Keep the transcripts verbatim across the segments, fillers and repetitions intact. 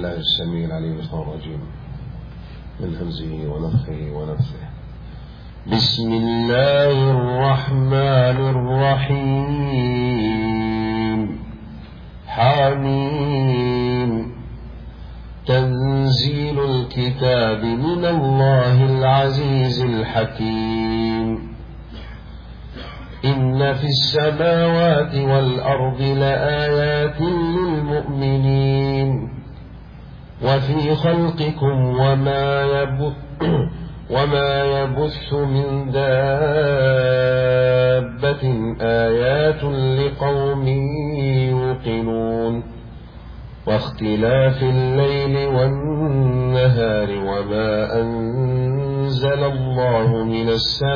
بالله السميع العليم من الشيطان الرجيم من همزه ونفخه ونفثه. بسم الله الرحمن الرحيم. حميم. تنزيل الكتاب من الله العزيز الحكيم. إن في السماوات والأرض لآيات للمؤمنين وفي خلقكم وما يبث وما يبث من دابة آيات لقوم يوقنون. واختلاف الليل والنهار وما أنزل الله من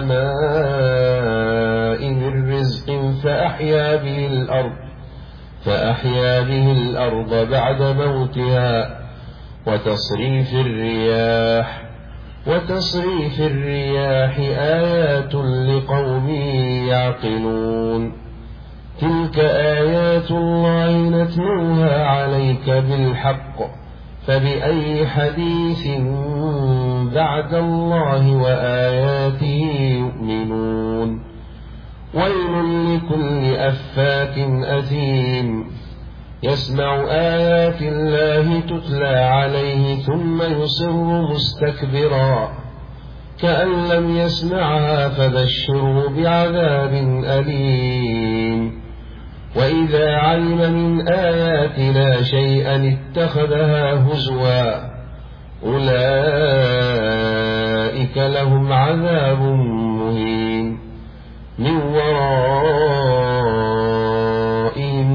السماء من رزق فأحيا به الأرض فأحيا به الأرض بعد موتها وتصريف الرياح وتصريف الرياح آيات لقوم يعقلون. تلك آيات الله نتلوها عليك بالحق فبأي حديث بعد الله وآياته يؤمنون. ويل لكل أفاك أثيم يسمع آيات الله تتلى عليه ثم يصر مستكبرا كأن لم يسمعها فبشره بعذاب أليم. وإذا علم من آياتنا شيئا اتخذها هزوا أولئك لهم عذاب مهين من ورائهم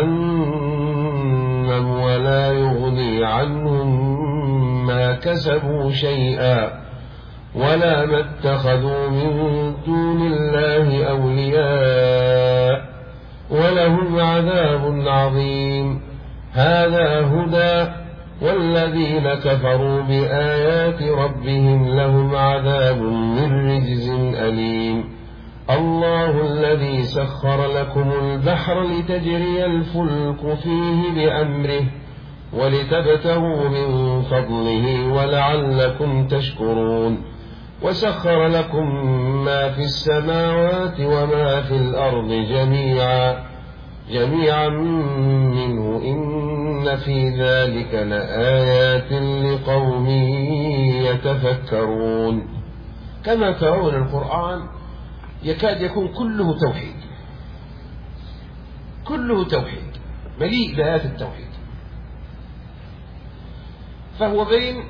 جهنم ولا يغني عنهم ما كسبوا شيئا ولا ما اتخذوا من دون الله أولياء ولهم عذاب عظيم. هذا هدى والذين كفروا بآيات ربهم لهم عذاب من رجز أليم. الله الذي سخر لكم البحر لتجري الفلك فيه بأمره ولتبتغوا من فضله ولعلكم تشكرون. وسخر لكم ما في السماوات وما في الأرض جميعا جميعا منه إن في ذلك لآيات لقوم يتفكرون. كما ترون القرآن يكاد يكون كله توحيد، كله توحيد، مليء بآيات التوحيد. فهو بين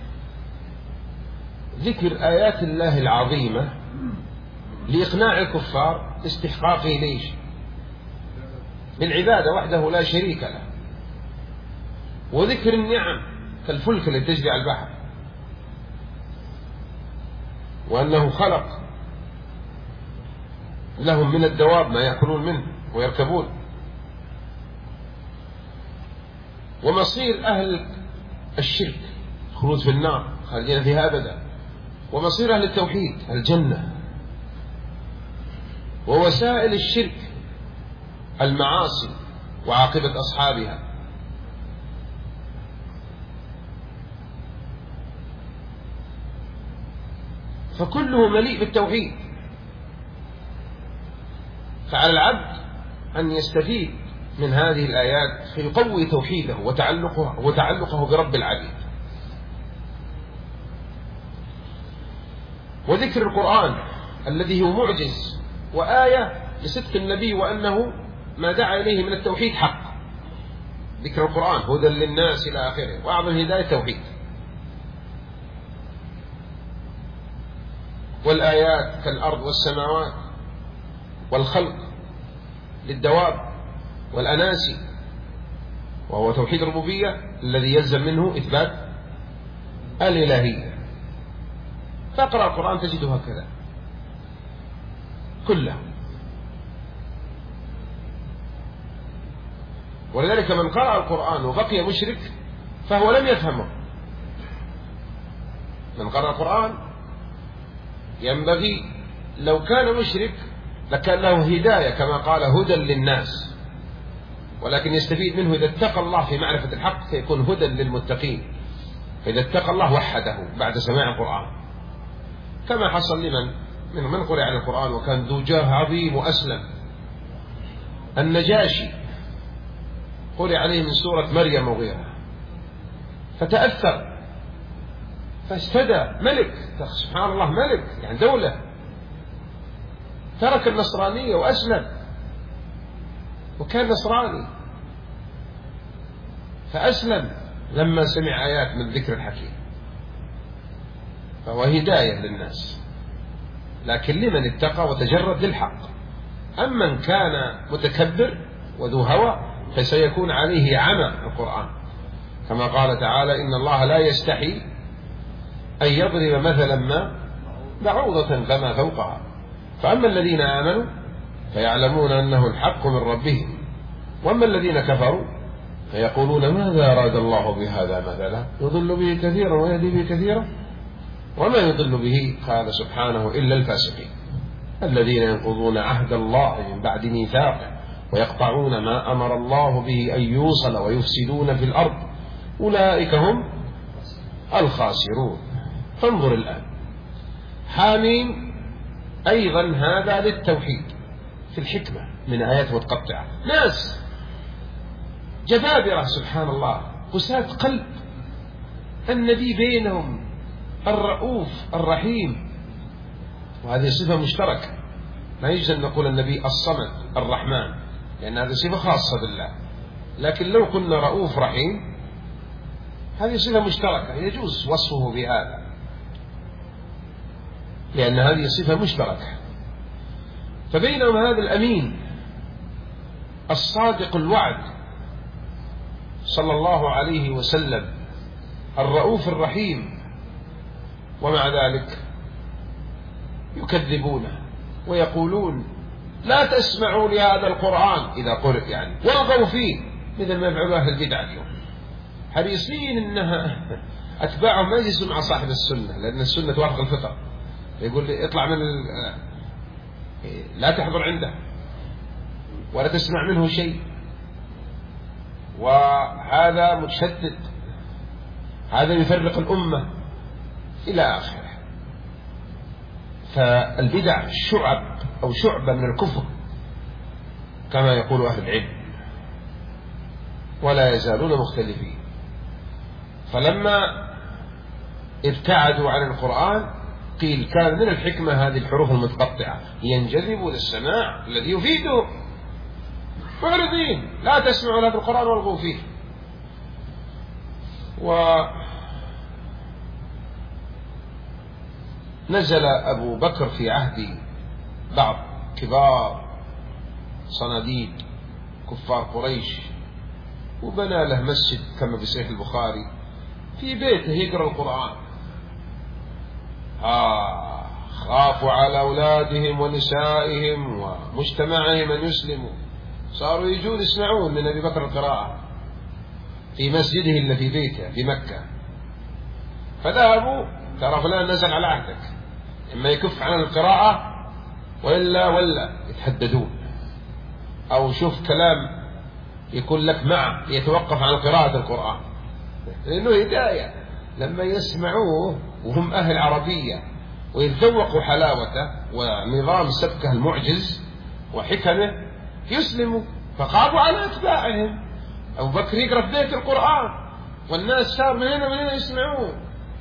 ذكر آيات الله العظيمة لإقناع الكفار استحقاقه ليش؟ بالعبادة وحده لا شريك له، وذكر النعم كالفلك التي تجري على البحر، وأنه خلق لهم من الدواب ما يأكلون منه ويركبون. ومصير أهل الشرك خلود في النار خالدين فيها أبدا، ومصير أهل التوحيد الجنة. ووسائل الشرك المعاصي وعاقبة أصحابها. فكله مليء بالتوحيد. فعلى العبد أن يستفيد من هذه الآيات فيقوي توحيده وتعلقه, وتعلقه برب العبيد. وذكر القرآن الذي هو معجز وآية لصدق النبي وأنه ما دعا إليه من التوحيد حق. ذكر القرآن هدى للناس إلى آخره، وأعظم هداية توحيد. والآيات كالأرض والسماوات والخلق للدواب والأناسي، وهو توحيد الربوبية الذي يلزم منه إثبات الإلهية. فاقرأ القرآن تجده هكذا كله. ولذلك من قرأ القرآن وبقي مشرك فهو لم يفهمه. من قرأ القرآن ينبغي لو كان مشرك لكان له هداية كما قال هدى للناس، ولكن يستفيد منه إذا اتقى الله في معرفة الحق فيكون هدى للمتقين. فإذا اتقى الله وحده بعد سماع القرآن، كما حصل لمن من من قرأ على القرآن وكان ذو جاه عظيم وأسلم. النجاشي قرأ عليه من سورة مريم وغيرها فتأثر فاستدى ملك، سبحان الله، ملك يعني دولة، ترك النصرانية وأسلم وكان نصراني فأسلم لما سمع آيات من ذكر الحكيم، فهو هداية للناس، لكن لمن اتقى وتجرد للحق. أما من كان متكبر وذو هوى فسيكون عليه عمى القرآن، كما قال تعالى: إن الله لا يستحي أن يضرب مثلا ما بعوضة فما فوقها. فأما الذين آمنوا فيعلمون أنه الحق من ربهم، وأما الذين كفروا فيقولون ماذا أراد الله بهذا مثلا يضل به كثيرا ويهدي به كثيرا وما يضل به قال سبحانه إلا الفاسقين الذين ينقضون عهد الله من بعد ميثاقه ويقطعون ما أمر الله به أن يوصل ويفسدون في الأرض أولئك هم الخاسرون. فانظر الآن حامين أيضا هذا للتوحيد في الحكمة من آيات متقطعة، ناس جبابرة سبحان الله قساة قلب، النبي بينهم الرؤوف الرحيم، وهذه صفة مشتركة، ما يجوز أن نقول النبي الصمد الرحمن لأن هذه صفة خاصة بالله، لكن لو قلنا رؤوف رحيم هذه صفة مشتركة يجوز وصفه بهذا لأن هذه صفة مشتركة. فبينهم هذا الأمين الصادق الوعد صلى الله عليه وسلم الرؤوف الرحيم، ومع ذلك يكذبونه ويقولون لا تسمعوا لهذا القرآن إذا قرئ يعني والغوا فيه، مثل ما يفعل أهل البدع اليوم، حريصين إنها أتباعهم ما يجلسوا مع صاحب السنة لأن السنة توافق الفطر، يقول لي اطلع من لا تحضر عنده ولا تسمع منه شيء، وهذا متشدد، هذا يفرق الأمة إلى آخره. فالبدع شعب أو شعبة من الكفر كما يقول أهل العلم، ولا يزالون مختلفين. فلما ابتعدوا عن القرآن قيل كان من الحكمة هذه الحروف المتقطعة ينجذبوا للسماع الذي يفيده، معرضين لا تسمعوا لهذا القرآن والغوا فيه. ونزل أبو بكر في عهد بعض كبار صناديد كفار قريش وبنى له مسجد كما في صحيح البخاري في بيته يقرأ القرآن. آه خافوا على أولادهم ونسائهم ومجتمعهم أن يسلموا، صاروا يجون يسمعون من أبي بكر القراءة في مسجده اللي في بيته في مكة. فذهبوا ترى فلان نزل على عهدك، إما يكف عن القراءة وإلا ولا يتحددون، أو شوف كلام يكون لك معه يتوقف عن قراءة القرآن، لأنه هداية لما يسمعوه وهم أهل عربية ويتذوقوا حلاوته ونظام سبكه المعجز وحكمه يسلموا. فخافوا على أتباعهم، أبو بكر يقرأ في بيت القرآن والناس صار من هنا من هنا يسمعون،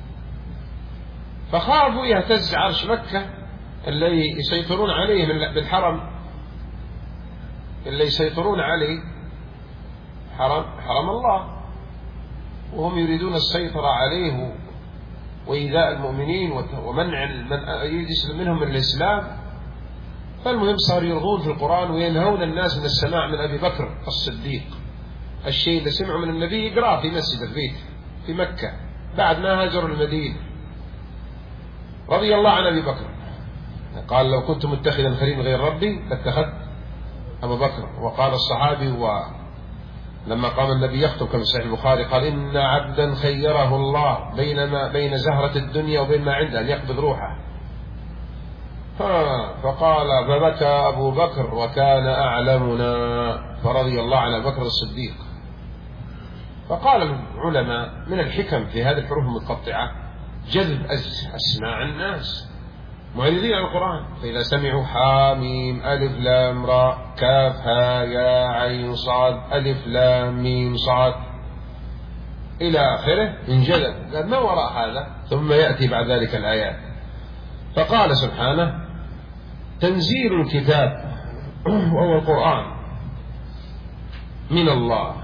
فخافوا يهتز عرش مكة اللي يسيطرون عليه من بالحرم، اللي يسيطرون عليه حرم حرم الله، وهم يريدون السيطرة عليه وإيذاء المؤمنين ومنع من يسلم منهم من الإسلام. فالمهم صاروا يرغون في القرآن وينهون الناس من السماع من أبي بكر الصديق، الشيء اللي سمعوا من النبي يقرأ في مسجد البيت في مكة بعد ما هاجروا المدينة رضي الله عن أبي بكر. قال لو كنت متخذا خليلا غير ربي لاتخذت أبو بكر. وقال الصحابي ولما قام النبي يخطب كما في صحيح البخاري قال إن عبدا خيره الله بين ما بين زهرة الدنيا وبين ما عنده أن يقبض روحه، فقال فبكى أبو بكر وكان أعلمنا، فرضي الله عن أبي بكر الصديق. فقال العلماء من الحكم في هذه الحروف المتقطعة جذب أسماع الناس معرضين على القرآن، فإذا سمعوا حاميم ألف لام راء كاف ها يا عين صاد ألف لام ميم صاد إلى آخره انجذب. قال ما وراء هذا؟ ثم يأتي بعد ذلك الآيات. فقال سبحانه تنزيل الكتاب وهو القرآن من الله.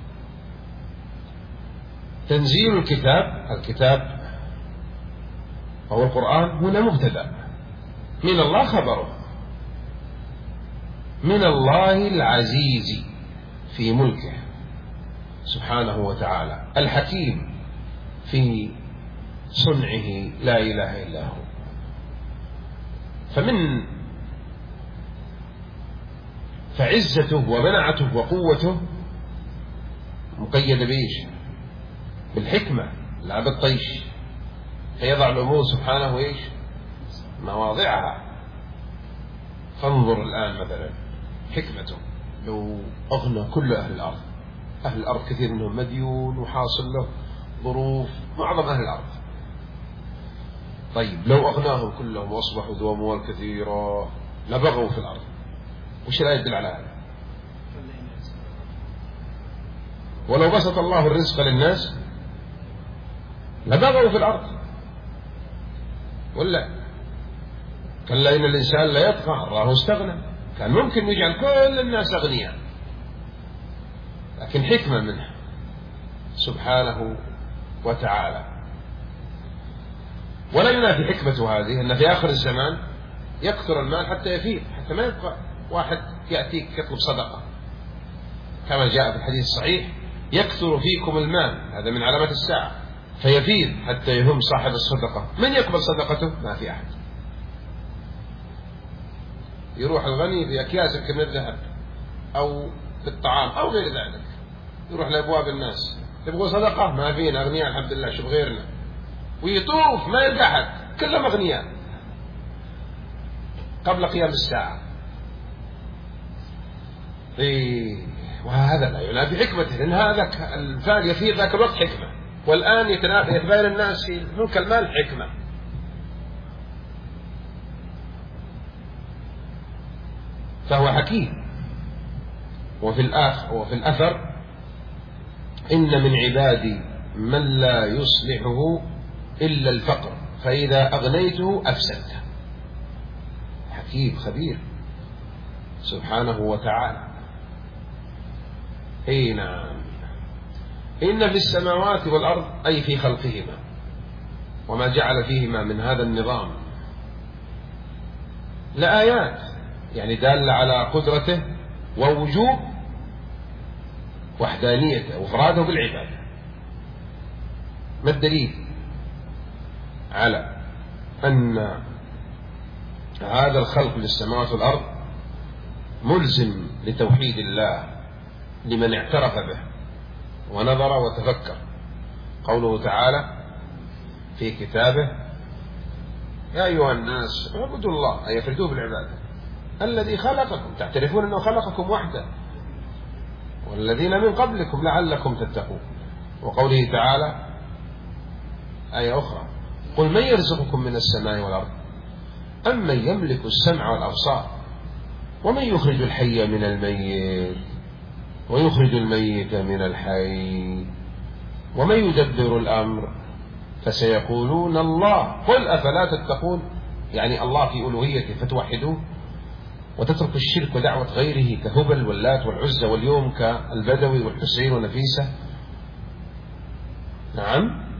تنزيل الكتاب، الكتاب وهو القرآن هنا مبتدأ، من الله خبره، من الله العزيز في ملكه سبحانه وتعالى، الحكيم في صنعه، لا إله إلا هو. فمن فعزته ومنعته وقوته مقيدة بإيش؟ بالحكمة لا بالطيش، فيضع الأمور سبحانه إيش؟ مواضعها. فانظر الآن مثلا حكمته، لو أغنى كل أهل الأرض، أهل الأرض كثير منهم مديون وحاصل له ظروف، معظم أهل الأرض، طيب لو أغناهم كلهم وأصبحوا ذو أموال كثيرة لبغوا في الأرض، وش لا يدل على هذا؟ ولو بسط الله الرزق للناس لبغوا في الأرض، ولا كلا إن الإنسان لا يطغى الله استغنى. كان ممكن يجعل كل الناس أغنياء، لكن حكمة منه سبحانه وتعالى. ولا ينافي حكمته هذه أن في آخر الزمان يكثر المال حتى يفيض، حتى ما يبقى واحد يأتيك يطلب صدقة، كما جاء في الحديث الصحيح يكثر فيكم المال، هذا من علامات الساعة، فيفيض حتى يهم صاحب الصدقة. من يقبل صدقته؟ ما في أحد. يروح الغني بأكياس من الذهب أو بالطعام أو غير ذلك، يروح لأبواب الناس تبغوا صدقة؟ ما فينا، أغنياء الحمد لله، شوف غيرنا، ويطوف ما يلقى أحد، كلهم أغنياء قبل قيام الساعة. إيه، وهذا لا ينافي حكمته، لأن هذا الفال يفيض ذاك الوقت حكمة، والآن يتبين الناس في ملك المال حكمة. فهو حكيم. وفي الآخر وفي الأثر إن من عبادي من لا يصلحه إلا الفقر، فإذا أغنيته أفسدته. حكيم خبير سبحانه وتعالى. أي نعم. إن في السماوات والأرض أي في خلقهما وما جعل فيهما من هذا النظام لآيات، يعني دالة على قدرته ووجوب وحدانيته وإفراده بالعبادة. ما الدليل على أن هذا الخلق للسماوات والأرض ملزم لتوحيد الله لمن اعترف به ونظر وتفكر؟ قوله تعالى في كتابه يا أيها الناس اعبدوا الله، أي افردوه بالعبادة، الذي خلقكم، تعترفون أنه خلقكم وحده، والذين من قبلكم لعلكم تتقون. وقوله تعالى آية أخرى قل من يرزقكم من السماء والأرض أمن يملك السمع والأبصار ومن يخرج الحي من الميت ويخرج الميت من الحي ومن يدبر الأمر فسيقولون الله قل أفلا تتقون. يعني الله في ألوهيته فتوحدوه وتترك الشرك ودعوة غيره كهبل واللات والعزى واليوم كالبدوي والحسين ونفيسة. نعم.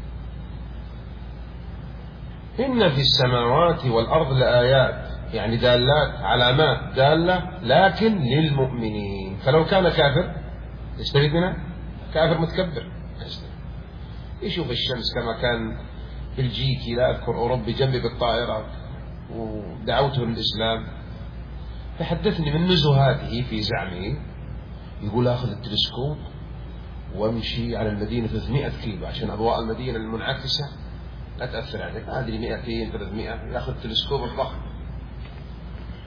إن في السماوات والأرض لآيات، يعني دالات، علامات دالة، لكن للمؤمنين. فلو كان كافر يستفيد منها؟ كافر متكبر يشوف الشمس كما كان بلجيكي لا أذكر أوروبي جنبي بالطائرة ودعوته للإسلام، فحدثني من نزهاته في زعمه، يقول أخذ التلسكوب وامشي على المدينة ثلاثمائة كيلو عشان أضواء المدينة المنعكسة لا تأثر عليك، ما أدري مئتين ثلاثمائة، يأخذ التلسكوب الضخم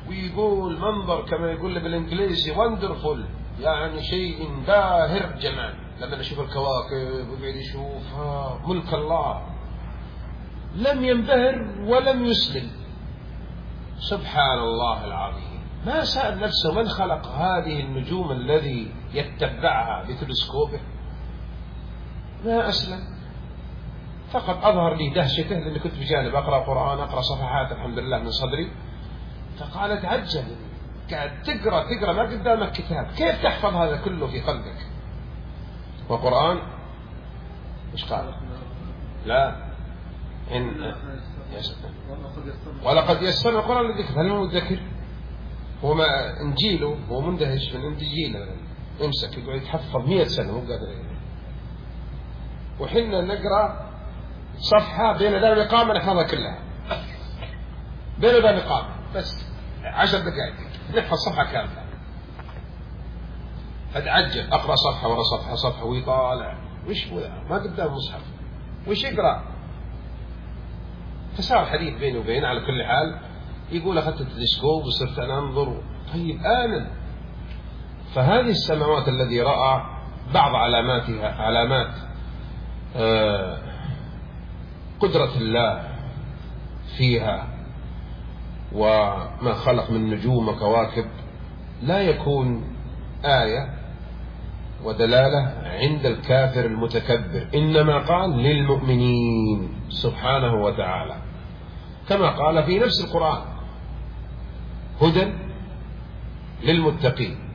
ويقول منظر كما يقول بالإنجليزي wonderful، يعني شيء باهر جمال. لما نشوف الكواكب ويقعد يشوفها ملك الله، لم ينبهر ولم يسلم. سبحان الله العظيم. ما سأل نفسه من خلق هذه النجوم الذي يتبعها بتلسكوبه؟ ما أسلم، فقط أظهر لي دهشته، لأني كنت بجانب أقرأ قرآن، أقرأ صفحات الحمد لله من صدري، فقال اتعجب، قاعد تقرأ تقرأ ما قدامك كتاب، كيف تحفظ هذا كله في قلبك؟ وقرآن إيش قال؟ لا إن ولقد يسرنا القرآن للذكر. هل هو مذكر؟ هو ما إنجيله هو مندهش من إنجيله، يمسك يقعد يتحفظ مئة سنة مو قادر. وحنا نقرأ صفحة بين ذا الإقامة نحفظها كلها، بين ذا الإقامة بس عشر دقائق نحفظ صفحة كاملة. أتعجب، أقرأ صفحة ورا صفحة صفحة ويطالع وش هو ما قدام مصحف وش يقرأ. فصار حديث بيني وبين، على كل حال يقول أخذت التلسكوب وصرت أنا أنظر. طيب آمن. فهذه السماوات الذي رأى بعض علاماتها علامات آه قدرة الله فيها وما خلق من نجوم وكواكب، لا يكون آية ودلالة عند الكافر المتكبر، إنما قال للمؤمنين سبحانه وتعالى، كما قال في نفس القرآن هدى للمتقين.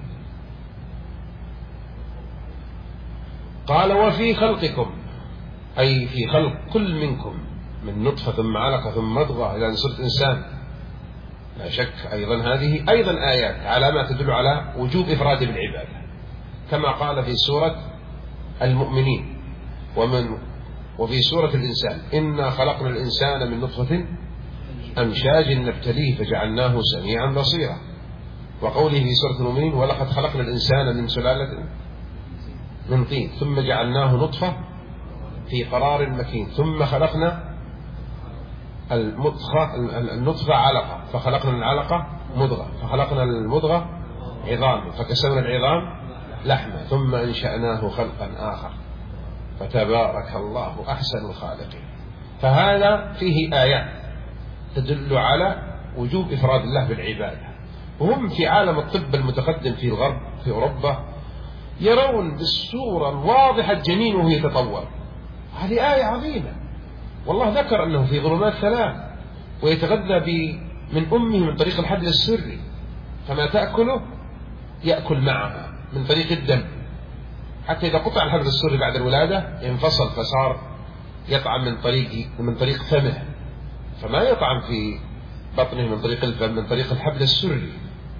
قال وفي خلقكم، أي في خلق كل منكم، من نطفة ثم علقة ثم مضغة إلى أن صرت إنسان، لا شك أيضا هذه أيضا آيات علامات تدل على وجوب إفراد بالعبادة، كما قال في سورة المؤمنين ومن وفي سورة الإنسان إنا خلقنا الإنسان من نطفة أمشاج نبتليه فجعلناه سميعا بصيرا. وقوله في سورة المؤمنين ولقد خلقنا الإنسان من سلالة من طين ثم جعلناه نطفة في قرار مكين ثم خلقنا المضغة النطفة علقة فخلقنا العلقة مضغة فخلقنا المضغة عظام فكسونا العظام لحمة ثم أنشأناه خلقا آخر فتبارك الله أحسن الخالقين. فهذا فيه آيات تدل على وجوب إفراد الله بالعبادة. وهم في عالم الطب المتقدم في الغرب في أوروبا يرون بالصورة الواضحة الجنين وهو يتطور. هذه آية عظيمة، والله ذكر أنه في ظلمات ثلاث ويتغذى من أمه من طريق الحبل السري، فما تأكله يأكل معها من طريق الدم، حتى إذا قطع الحبل السري بعد الولادة ينفصل فصار يطعم من طريق من طريق فمه، فما يطعم في بطنه من طريق الفم، من طريق الحبل السري.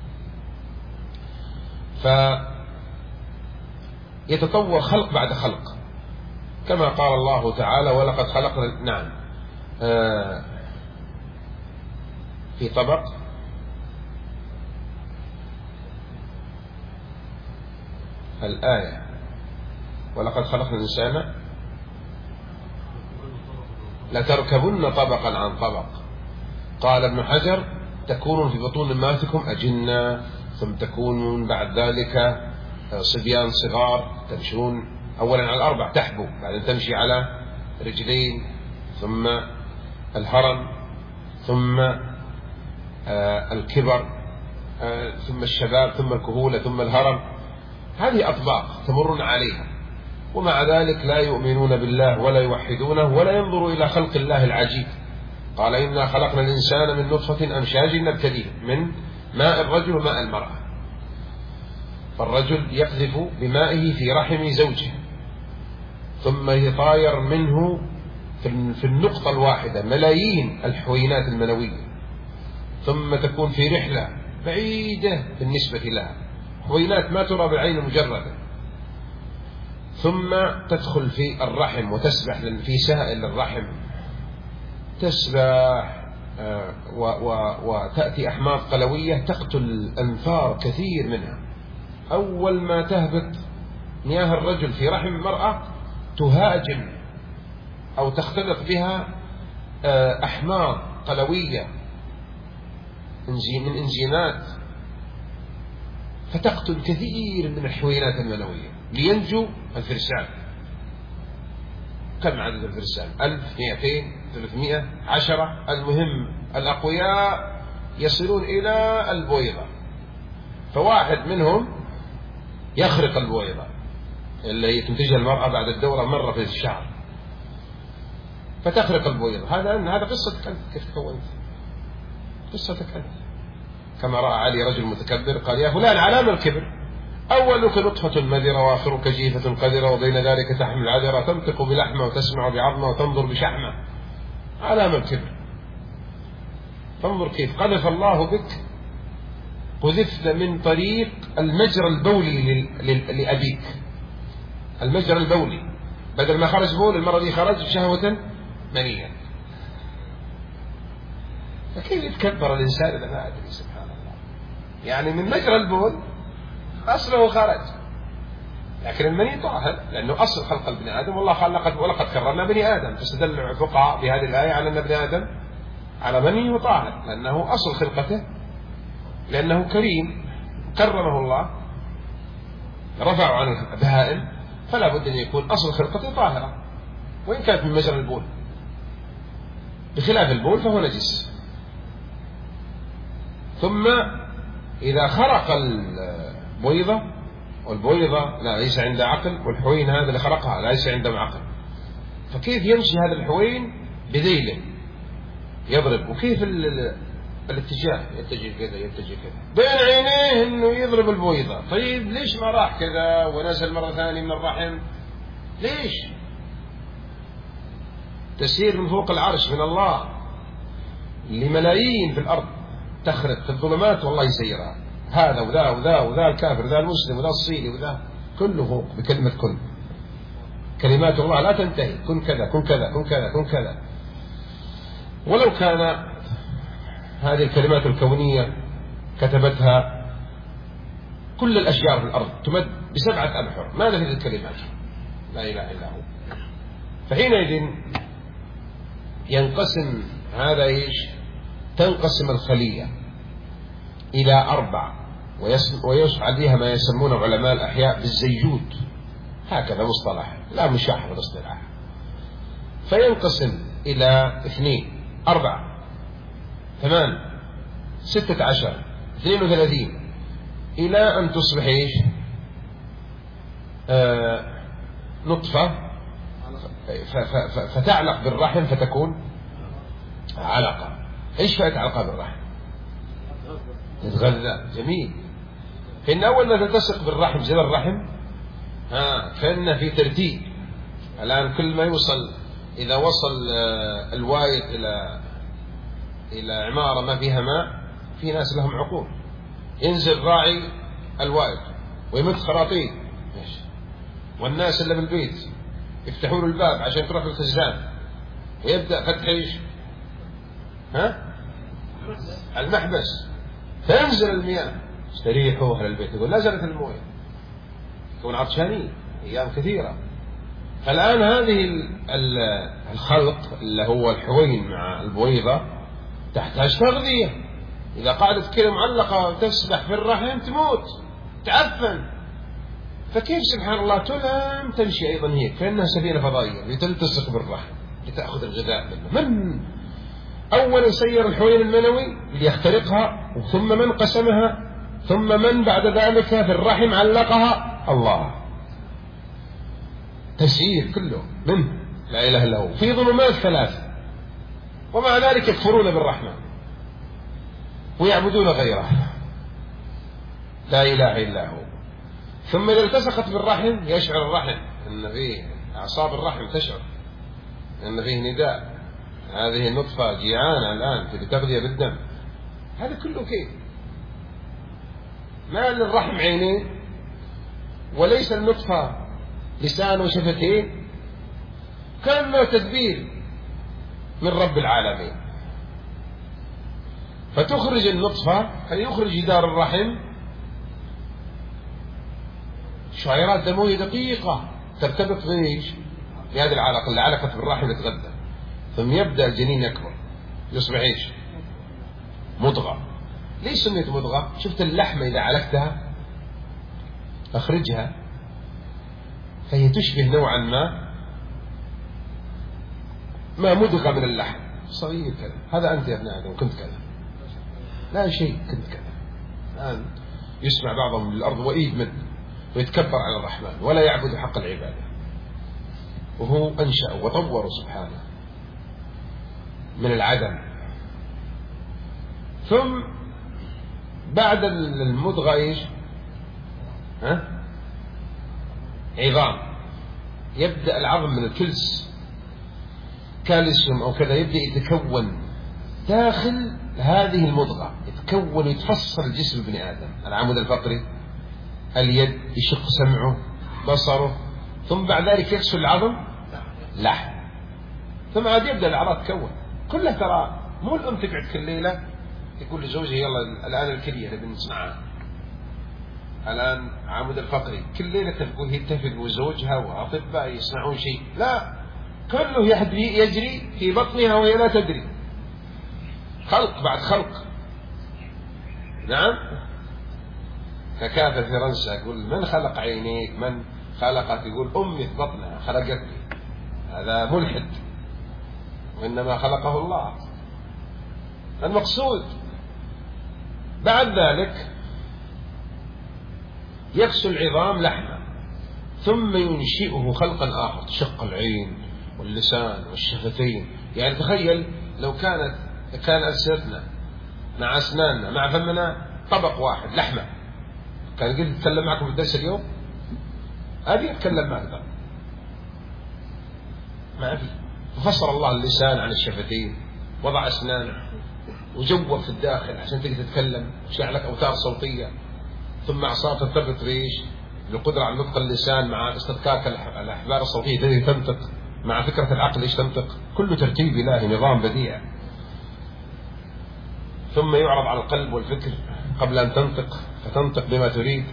فيتطور خلق بعد خلق، كما قال الله تعالى ولقد خلقنا. نعم آه في طبق الآية ولقد خلقنا الإنسان لتركبن طبقا عن طبق. قال ابن حجر تكون في بطون أمهاتكم أجنة ثم تكونون بعد ذلك صبيان صغار تمشون أولا على الأربع تحبو، بعدين تمشي على رجلين ثم الهرم ثم آه الكبر آه ثم الشباب ثم الكهولة ثم الهرم. هذه أطباق تمرون عليها، ومع ذلك لا يؤمنون بالله ولا يوحدونه ولا ينظروا إلى خلق الله العجيب. قال إنا خلقنا الإنسان من نطفة أمشاج نبتليه، من ماء الرجل وماء المرأة. فالرجل يقذف بمائه في رحم زوجه ثم يطاير منه في النقطة الواحدة ملايين الحوينات المنوية، ثم تكون في رحلة بعيدة بالنسبة لها، حوينات ما ترى بالعين المجردة، ثم تدخل في الرحم وتسبح في سائل الرحم، تسبح وتأتي أحماض قلوية تقتل أنفار كثير منها. أول ما تهبط مياه الرجل في رحم المرأة تهاجم أو تختلط بها أحماض قلوية من إنزيمات، فتقتل كثير من الحوينات المنوية لينجو الفرسان. كم عدد الفرسان؟ ألف، مئتين، ثلاثمائة، عشرة، المهم الأقوياء يصلون إلى البويضة، فواحد منهم يخرق البويضة اللي هي تنتجها المرأة بعد الدورة مرة في الشهر، فتخرق البويضة. هذا هذا قصتك أنت، كيف تكونت قصتك أنت. كما رأى علي رجل متكبر قال: يا فلان علام الكبر، أولك نطفة مذرة وآخرك جيفة قذرة وبين ذلك تحمل عذرة تنطق بلحمة وتسمع بعظمة وتنظر بشحمة. علام الكبر. فانظر كيف قذف الله بك، قذفت من طريق المجرى البولي لأبيك، المجرى البولي، بدل ما خرج بول المرة دي خرج شهوة منية. فكيف يتكبر الإنسان إذا ما أدري؟ سبحان الله. يعني من مجرى البول أصله خرج، لكن المني طاهر لأنه أصل خلق ابن آدم، والله خلق ولقد كرمنا بني آدم. فاستدل الفقهاء بهذه الآية على أن ابن آدم على مني وطاهر لأنه أصل خلقته، لأنه كريم كرمه الله رفعه عن البهائم، فلا بد أن يكون أصل خلقته طاهرة وإن كانت من مجرى البول، بخلاف البول فهو نجس. ثم إذا خرق البويضة، والبويضة لا ليس عندها عقل، والحوين هذا اللي خرقها ليس عنده عقل، فكيف يمشي هذا الحوين بذيله يضرب؟ وكيف الاتجاه؟ يتجه كذا يتجه كذا بين عينيه انه يضرب البويضة. طيب ليش ما راح كذا ونزل مرة ثانية من الرحم؟ ليش؟ تسير من فوق العرش من الله لملايين في الأرض، تخرق في الظلمات والله يسيرها، هذا وذا وذا وذا الكافر وذا المسلم وذا الصيني وذا كله فوق بكلمة كن. كلمات الله لا تنتهي، كن كذا كن كذا كن كذا كن كذا. ولو كان هذه الكلمات الكونية كتبتها كل الأشجار في الأرض تمد بسبعة أبحر ما نفذت الكلمات، لا إله إلا هو. فحينئذ ينقسم هذا إيش؟ تنقسم الخلية إلى أربع، ويشعر بها ما يسمونه علماء الأحياء بالزيجود، هكذا مصطلح لا مشاح في الاصطلاح. فينقسم إلى اثنين، أربعة، ثمان، ستة عشر، اثنين وثلاثين، إلى أن تصبح إيش؟ آه نطفة فتعلق بالرحم فتكون علقة. إيش فائدة علقة بالرحم؟ تتغذى. جميل. فإن أول ما تلتصق بالرحم زي الرحم ها كأنه في ترتيب. الآن كل ما يوصل، إذا وصل الوايد إلى إلى عمارة ما فيها ماء، في ناس لهم عقول، ينزل راعي الوايد ويمد خراطيم، والناس اللي بالبيت يفتحون الباب عشان تروح الخزان ويبدأ فتح إيش؟ ها؟ المحبس، تنزل المياه، استريحوا أهل البيت، يقول نزلت المويه، يكون عطشانين أيام كثيرة. فالآن هذه الخلق اللي هو الحوين مع البويضة تحتاج تغذية. إذا قعدت كده معلقة وتسبح في الرحم تموت تعفن. فكيف سبحان الله تلام تمشي أيضا هي كأنها سفينة فضائية لتلتصق بالرحم لتأخذ الغذاء منه. من أولا سير الحوين المنوي ليخترقها، ثم من قسمها، ثم من بعد ذلك في الرحم علقها؟ الله. تسيير كله منه لا إله إلا هو في ظلمات ثلاث، ومع ذلك يكفرون بالرحمن ويعبدون غيره لا إله إلا هو. ثم إذا التصقت بالرحم يشعر الرحم أن فيه أعصاب الرحم تشعر أن فيه نداء، هذه النطفة جيعانة الآن في تغذية بالدم. هذا كله كيف؟ ما للرحم عينين وليس النطفة لسان وشفتين؟ كان تدبير من رب العالمين. فتخرج النطفة فيخرج جدار الرحم شعيرات دموية دقيقة ترتبط بإيش؟ بهذه العلاقة اللي علقت بالرحم يتغذى، ثم يبدأ الجنين يكبر يصبح إيش؟ مضغة، ليش سميت مضغة؟ شفت اللحمة إذا علقتها أخرجها فهي تشبه نوعا ما ما مضغة من اللحم صغير كذا. هذا أنت يا ابن آدم كنت كذا، لا شيء كنت كذا. الآن يسمع بعضهم للأرض وإيد منه ويتكبر على الرحمن ولا يعبد حق العبادة، وهو أنشأ وطور سبحانه من العدم. ثم بعد المضغة إيش؟ ها؟ عظام. يبدأ العظم من الكلس كالسيوم أو كذا، يبدأ يتكون داخل هذه المضغة، يتكون ويتفصل جسم ابن آدم. العمود الفقري، اليد، يشق سمعه، بصره، ثم بعد ذلك يكسر العظم لحم، ثم عاد يبدأ الأعراض تكون كلها. ترى مو الأم تقعد كل ليلة يقول لزوجها يلا الآن الكلية نبي نسمعها، الآن عمود الفقري، كل ليلة تقول هي تتفق وزوجها وأطباء يسمعون شيء، لا، كله يجري في بطنها وهي لا تدري، خلق بعد خلق. نعم. ككافر فرنسا يقول من خلق عينيك؟ من خلقك؟ يقول أمي في بطنها خلقتني. هذا ملحد، وإنما خلقه الله. المقصود بعد ذلك يكسو العظام لحما، ثم ينشئه خلقا آخر، تشق العين واللسان والشفتين. يعني تخيل لو كانت كان ألسنتنا مع أسناننا مع فمنا طبق واحد لحمة، كان قلت أتكلم معكم في الدرس اليوم؟ أبي أتكلم معك ما في. ففصل الله اللسان عن الشفتين، وضع أسنان وجوف في الداخل عشان تقدر تتكلم، وشع لك أوتار صوتية، ثم أعصاب ترتبط ريش بالقدرة على نطق اللسان مع استذكاك الأحبال الصوتية التي تنطق مع فكرة العقل إيش تنطق. كله ترتيب إلهي، نظام بديع. ثم يعرض على القلب والفكر قبل أن تنطق، فتنطق بما تريد.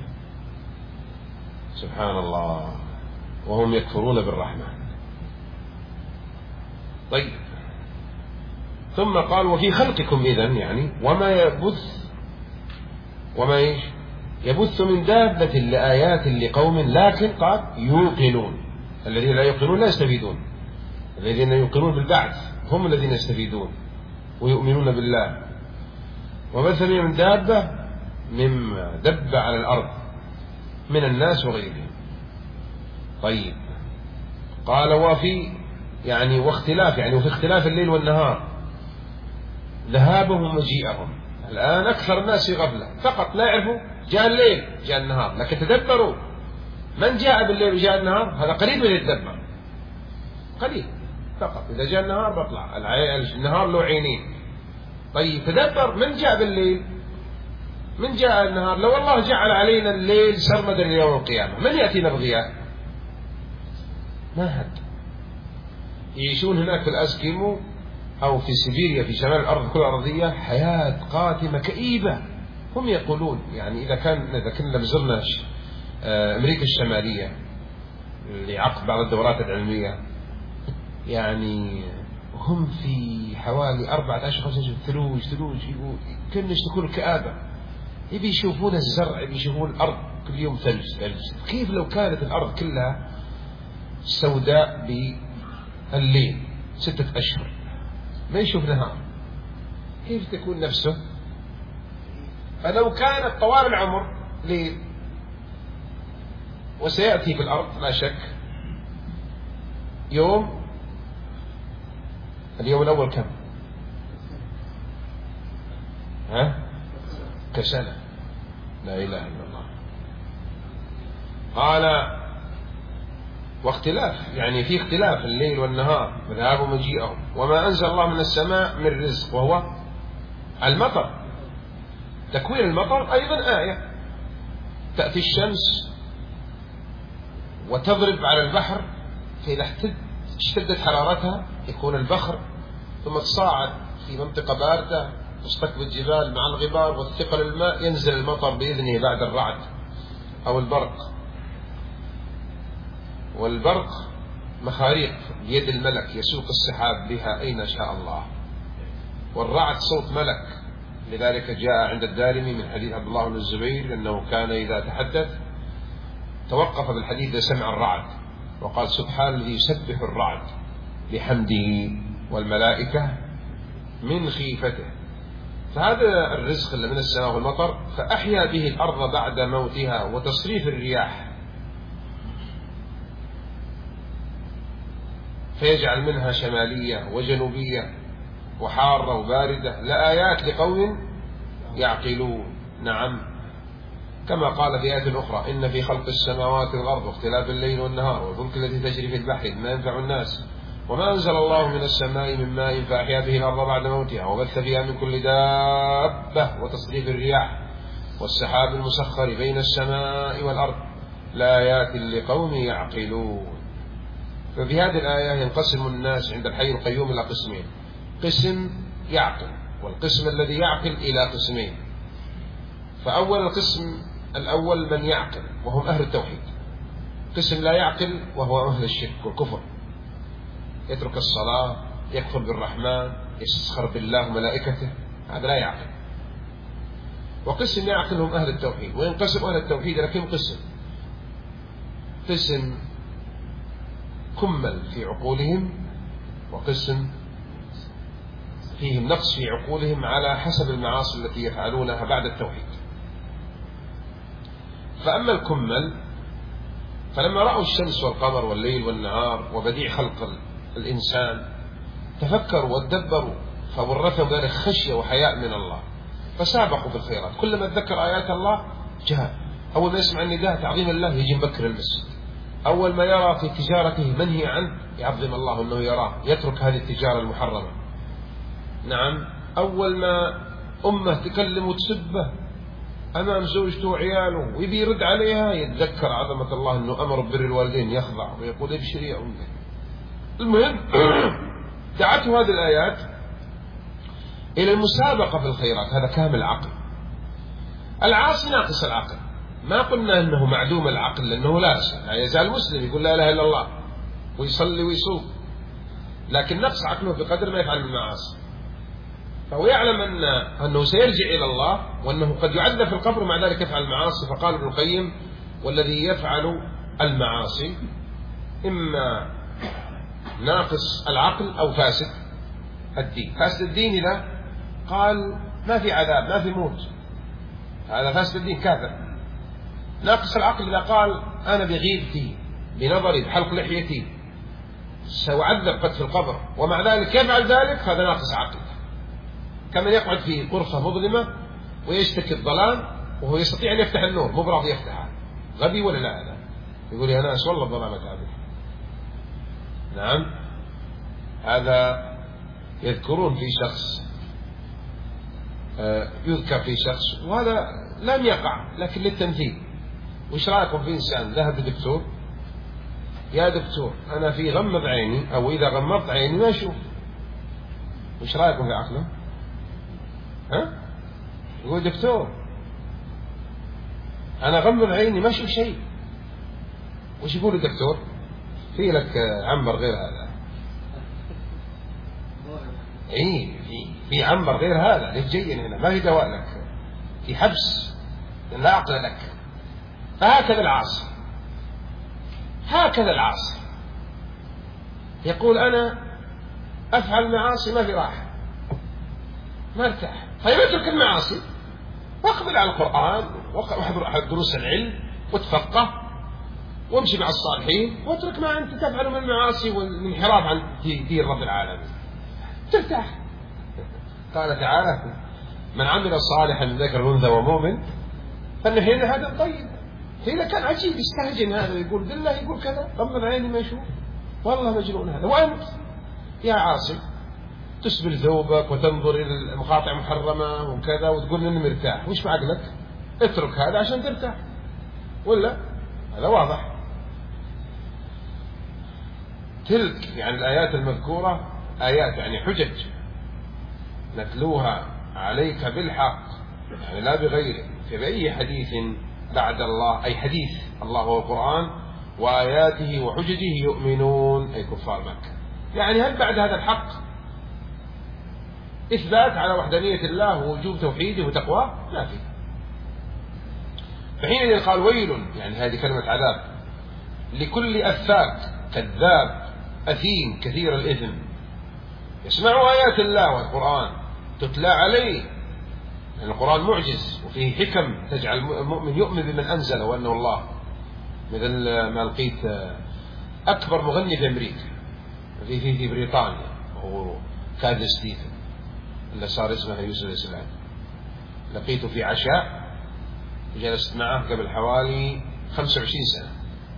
سبحان الله. وهم يكفرون بالرحمن. طيب، ثم قال وفي خلقكم إذن، يعني وما يبث وما إيش يبث من دابة لآيات لقوم، لكن قال يوقنون. الذين لا يوقنون لا يستفيدون، الذين يوقنون بالبعث هم الذين يستفيدون ويؤمنون بالله. وبث من دابة مما دب على الأرض من الناس وغيرهم. طيب، قال وفي يعني واختلاف، يعني وفي اختلاف الليل والنهار، ذهابهم ومجيئهم. الآن أكثر الناس في غفلة، فقط لا يعرفوا جاء الليل جاء النهار، لكن تدبروا من جاء بالليل وجاء النهار هذا قليل من يتدبر، قليل فقط. إذا جاء النهار بطلع النهار له عينين. طيب تدبر من جاء بالليل من جاء النهار. لو الله جعل علينا الليل سرمدا ليوم القيامة من يأتينا بضياء؟ ما حد. يعيشون هناك في الأسكيمو أو في سيبيريا في شمال الأرض الكرة الأرضية حياة قاتمة كئيبة. هم يقولون يعني إذا كان إذا كنا بزرنا أمريكا الشمالية لعقد بعض الدورات العلمية، يعني هم في حوالي أربعة أشهر خمسة أشهر ثلوج ثلوج كنا يشتكون الكآبة، يبي يشوفون الزرع، يبي يشوفون الأرض كل يوم ثلج ثلج. كيف لو كانت الأرض كلها سوداء بالليل ستة أشهر ما يشوف نهار، كيف تكون نفسه؟ فلو كانت طوال العمر ليل، وسيأتي في الأرض لا شك يوم، اليوم الأول كم؟ ها؟ كسنة. لا إله إلا الله. قال واختلاف، يعني في اختلاف الليل والنهار، ذهاب ومجيئهم. وما أنزل الله من السماء من رزق وهو المطر. تكوين المطر أيضا آية. تأتي الشمس وتضرب على البحر، فإذا اشتدت حرارتها يكون البخر، ثم تصاعد في منطقة باردة تستقبل الجبال مع الغبار والثقل الماء، ينزل المطر بإذنه بعد الرعد أو البرق. والبرق مخاريق بيد الملك يسوق السحاب بها أين شاء الله، والرعد صوت ملك لذلك جاء عند الدارمي من حديث عبد الله بن الزبير أنه كان إذا تحدث توقف بالحديث إذا سمع الرعد، وقال سبحان الذي يسبح الرعد بحمده والملائكة من خيفته. فهذا الرزق اللي من السماء والمطر، فأحيا به الأرض بعد موتها، وتصريف الرياح فيجعل منها شمالية وجنوبية وحارة وباردة لآيات لقوم يعقلون. نعم، كما قال في آية أخرى إن في خلق السماوات والأرض واختلاف الليل والنهار والفلك التي تجري في البحر ما ينفع الناس وما أنزل الله من السماء من ماء فأحيا به الأرض بعد موتها وبث فيها من كل دابة وتصريف الرياح والسحاب المسخر بين السماء والأرض لآيات لقوم يعقلون. ففي هذه الآية ينقسم الناس عند الحي القيوم إلى قسمين: قسم يعقل، والقسم الذي يعقل إلى قسمين. فأول القسم الأول من يعقل وهم أهل التوحيد، قسم لا يعقل وهو أهل الشرك والكفر، يترك الصلاة، يكفر بالرحمن، يسخر بالله وملائكته، هذا لا يعقل. وقسم يعقل هم أهل التوحيد. وينقسم أهل التوحيد إلى كم قسم؟ قسم كمل في عقولهم، وقسم فيهم نقص في عقولهم على حسب المعاصي التي يفعلونها بعد التوحيد. فأما الكمل فلما رأوا الشمس والقمر والليل والنهار وبديع خلق الإنسان تفكروا وادبروا، فورثهم ذلك خشية وحياء من الله، فسابقوا بالخيرات. كلما تذكر آيات الله جاء، أول ما يسمع النداء تعظيم الله يجي مبكر المسجد، أول ما يرى في تجارته منهي عنه يعظم الله أنه يراه، يترك هذه التجارة المحرمة. نعم، أول ما أمه تكلم وتسبه أمام زوجته وعياله ويبي يرد عليها يتذكر عظمة الله أنه أمر ببر الوالدين، يخضع ويقول ابشري يا أمي. المهم دعته هذه الآيات إلى المسابقة في الخيرات، هذا كامل عقل. العاصي ناقص العقل، ما قلنا أنه معدوم العقل لأنه لا يزال مسلم يقول لا إله إلا الله ويصلي ويصوم، لكن نقص عقله بقدر ما يفعل من المعاصي. فهو يعلم أن أنه سيرجع إلى الله وأنه قد يعذب في القبر مع ذلك يفعل المعاصي. فقال ابن القيم والذي يفعل المعاصي إما ناقص العقل أو فاسد الدين. فاسد الدين إذا قال ما في عذاب ما في موت، هذا فاسد الدين كافر. ناقص العقل إذا قال أنا بغيبتي بنظري بحلق لحيتي سأعذب قد في القبر ومع ذلك يفعل ذلك، هذا ناقص عقل. كمن يقعد في غرفة مظلمة ويشتكي الظلام وهو يستطيع أن يفتح النور مو براضي يفتحها، غبي ولا لا؟ هذا يقول يا ناس والله الظلامة تعبت. نعم، هذا يذكرون في شخص، يذكر في شخص وهذا لم يقع لكن للتمثيل. وش رأيكم في إنسان ذهب لدكتور، يا دكتور أنا في غمض عيني أو إذا غمضت عيني ما أشوف، وش رأيكم في عقله؟ ها؟ يقول دكتور أنا غمض عيني ما أشوف شيء. وش يقول الدكتور؟ في لك عنبر غير هذا، إيه في في عنبر غير هذا ليش جايين هنا، ما في دواء لك، في حبس لا عقل لك. فهكذا العاصي، هكذا العاصي يقول أنا أفعل معاصي ما في راحة ما ارتاح، طيب اترك المعاصي واقبل على القرآن واحضر دروس العلم وتفقه وامشي مع الصالحين واترك ما أنت تفعل من المعاصي والانحراف عن دين رب العالمين ترتاح. قال تعالى من عمل صالحا من ذكر وانثى ومؤمن فلنحيينه هذا طيب. فإذا كان عجيب يستهجن هذا ويقول بالله يقول كذا غمض عيني ما يشوف والله مجنون هذا، وأنت يا عاصي تسبل ثوبك وتنظر إلى المقاطع محرمة وكذا وتقول إني مرتاح، وش بعقلك؟ اترك هذا عشان ترتاح ولا؟ هذا واضح. تلك يعني الآيات المذكورة آيات يعني حجج نتلوها عليك بالحق يعني لا بغيره، في بأي حديث بعد الله أي حديث الله هو القرآن وآياته وحججه يؤمنون أي كفار مكة. يعني هل بعد هذا الحق إثبات على وحدانية الله ووجوب توحيده وتقواه لا فيه. فحينئذ قال ويل، يعني هذه كلمة عذاب، لكل أفاك كذاب أثيم كثير الإثم يسمع آيات الله والقرآن تتلى عليه. يعني القرآن معجز وفيه حكم تجعل المؤمن يؤمن بمن أنزل وأنه الله. مثل ما لقيت أكبر مغني في أمريكا في في, في بريطانيا وهو كاد ستيفن اللي صار اسمه يوسف الإسلام، لقيته في عشاء وجلست معه قبل حوالي خمسة وعشرين سنة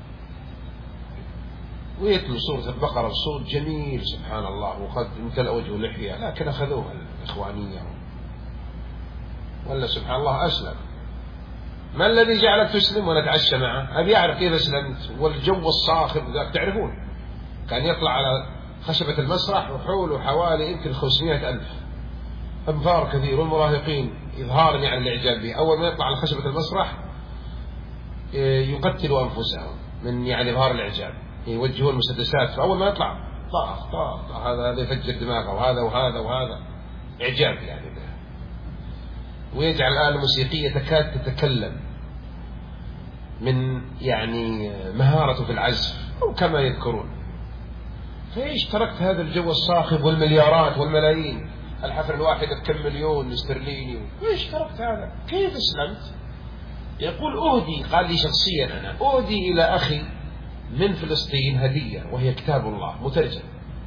ويتلو سورة البقرة بصوت جميل سبحان الله، وقد امتلأ وجهه لحية، لكن أخذوها الإخوانية ولا سبحان الله أسلم. ما الذي جعلك تسلم ونتعشى معه؟ أبي أعرف كيف أسلمت. والجو الصاخب ذاك تعرفون كان يطلع على خشبة المسرح وحوله حوالي يمكن خمسمائة ألف، أنفار كثير، والمراهقين إظهارا يعني الإعجاب به. أول ما يطلع على خشبة المسرح يقتلوا أنفسهم من يعني إظهار الإعجاب، يوجهون المسدسات، فأول ما يطلع طاخ طاخ هذا هذا يفجر دماغه وهذا وهذا وهذا إعجاب يعني به. ويجعل الآلة الموسيقية تكاد تتكلم من يعني مهارته في العزف أو كما يذكرون. فإيش تركت هذا الجو الصاخب والمليارات والملايين، الحفل الواحد بكم مليون استرليني، وإيش تركت هذا؟ كيف أسلمت؟ يقول أهدي، قال لي شخصيا أنا أهدي إلى أخي من فلسطين هدية وهي كتاب الله مترجم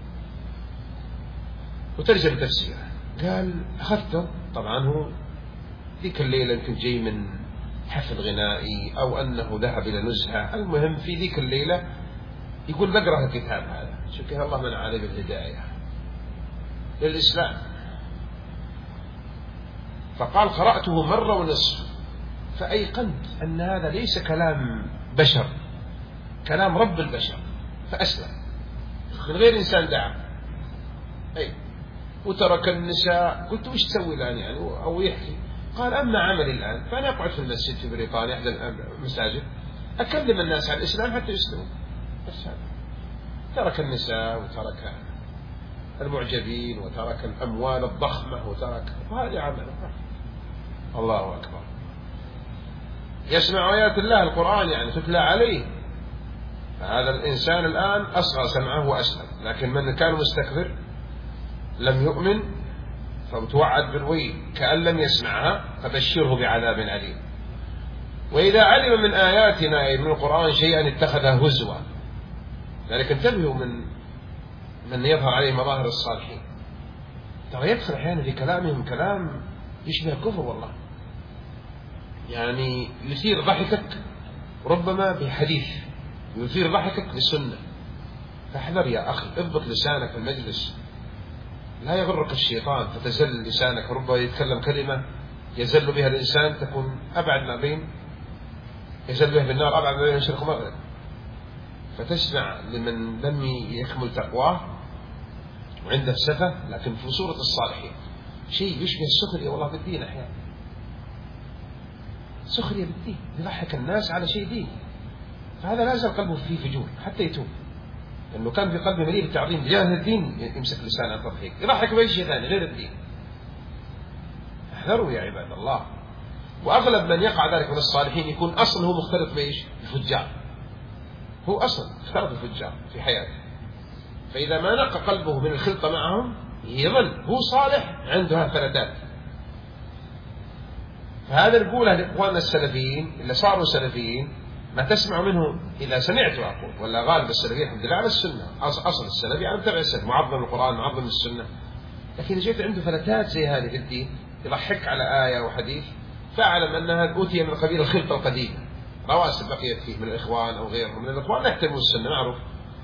مترجم تفسيره. قال أخذته، طبعا هو ذيك الليلة يمكن جاي من حفل غنائي أو أنه ذهب إلى نزهة، المهم في ذيك الليلة يقول بقرأ الكتاب هذا، شوف الله من عليه بالهداية للإسلام. فقال قرأته مرة ونصف فأيقنت أن هذا ليس كلام بشر، كلام رب البشر، فأسلم من غير إنسان دعا. أي وترك النساء. قلت وش تسوي الآن يعني؟ أو يحكي. قال أما عملي الآن فأنا أقعد في المسجد في بريطانيا أحد المساجد أكلم الناس عن الإسلام حتى يسلموا. بس هذا ترك النساء وترك المعجبين وترك الأموال الضخمة وترك، وهذا عمله. الله أكبر. يسمع آيات الله القرآن يعني تتلى عليه. فهذا الإنسان الآن أصغى سمعه وأسلم، لكن من كان مستكبر لم يؤمن فمتوعد بالويل كأن لم يسمعها فبشره بعذاب أليم. وإذا علم من آياتنا أي من القرآن شيئا اتخذه هزوا. ذلك انتبهوا من من يظهر عليه مظاهر الصالحين، ترى يدخل أحيانا في كلامهم كلام يشبه الكفر والله، يعني يثير ضحكك ربما بحديث، يثير ضحكك بسنة. فاحذر يا أخي، اضبط لسانك في المجلس، لا يغرك الشيطان فتزل لسانك، ربما يتكلم كلمة يزل بها الإنسان تكون أبعد ما بين يزل بها بالنار أبعد ما بين المشرق ومغرب. فتسمع لمن لم يكمل تقواه وعنده سفة لكن في صورة الصالحين، شيء يشبه السخرية والله بالدين أحيانا، سخرية بالدين، يضحك الناس على شيء دين. فهذا لا يزال قلبه فيه فجور حتى يتوب، لأنه كان في قلبه مليء بالتعظيم بجاه الدين يمسك لسانه عن تضحيك، يضحك بأي شيء ثاني غير الدين. احذروا يا عباد الله. وأغلب من يقع ذلك من الصالحين يكون أصله مختلط بإيش؟ الفجار، هو أصلا اختلط الفجار في حياته، فإذا ما نقى قلبه من الخلطة معهم يظل هو صالح عنده فلتات. فهذا نقوله لإخواننا السلفيين اللي صاروا سلفيين، ما تسمع منه إذا سمعت أقول، ولا غالب السلفيين الحمد لله على السنة، أصل السلفي على متابع السلف، معظم القرآن معظم السنة. لكن إذا جيت عنده فلتات زي هذه في الدين يضحك على آية وحديث، فاعلم أنها أوتي من قبيل الخلطة القديمة، رواسب بقيت فيه من الإخوان أو غيرهم من الإخوان لا يحترمون السنة، معروف